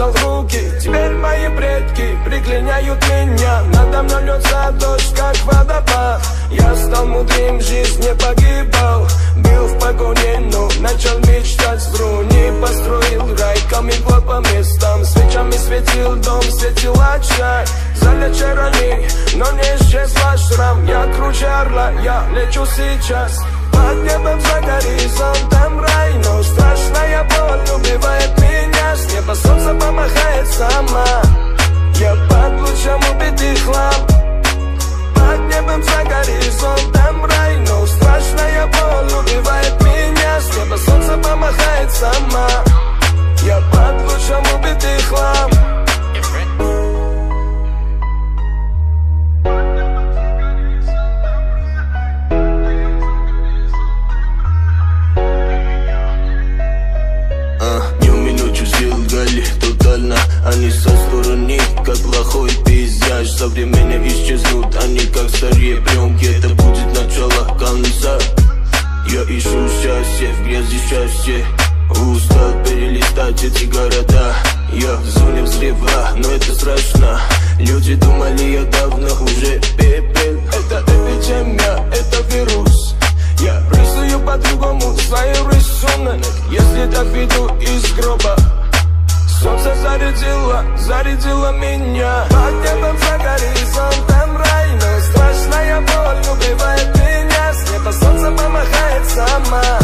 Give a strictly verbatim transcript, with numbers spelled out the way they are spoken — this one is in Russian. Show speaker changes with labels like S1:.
S1: помазал руки. Теперь мои предки приклиняют меня. Надо мной льется дождь, как водопад. Я стал мудрым, жизнь не погибал. Был в погоне, но начал мечтать. Струни построил рай, камень клад по местам. Свечами светил дом, светила чай. Залеча раны, но не исчезла шрам. Я круче орла, я лечу сейчас. Под небом за горизонтом рай, но страшная боль убивает меня. С неба солнце помахает сама. Я под лучом убитых ламп. Под небом за горизонтом рай, но страшная боль убивает меня. С неба солнце помахает сама. Я под лучом убитых ламп.
S2: Они со стороны, как плохой пейзаж. Со временем исчезнут, они как старые пленки. Это будет начало конца. Я ищу счастье, в грязи счастье. Устал перелистать эти города. Я в зоне взрыва, но это страшно. Люди думали, я давно уже пепел.
S1: Это эпидемия, это вирус. Я рисую по-другому свой рисунок. Если так веду из гроба. Солнце зарядило, зарядило меня. Под небом за горизонтом рай, но страшная боль убивает меня. С неба солнце помахает сама.